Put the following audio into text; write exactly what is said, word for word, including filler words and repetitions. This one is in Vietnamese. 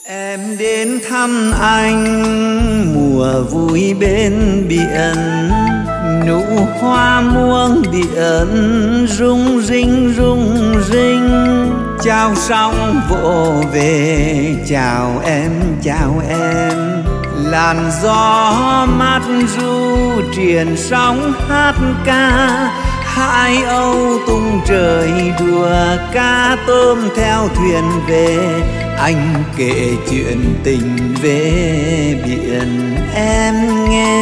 Em đến thăm anh mùa vui bên biển, nụ hoa muông biển rung rinh rung rinh. Chào sóng vỗ về chào em chào em, làn gió mát ru triền sóng hát ca. Hai âu tung trời đùa cá tôm theo thuyền về, anh kể chuyện tình về biển em nghe.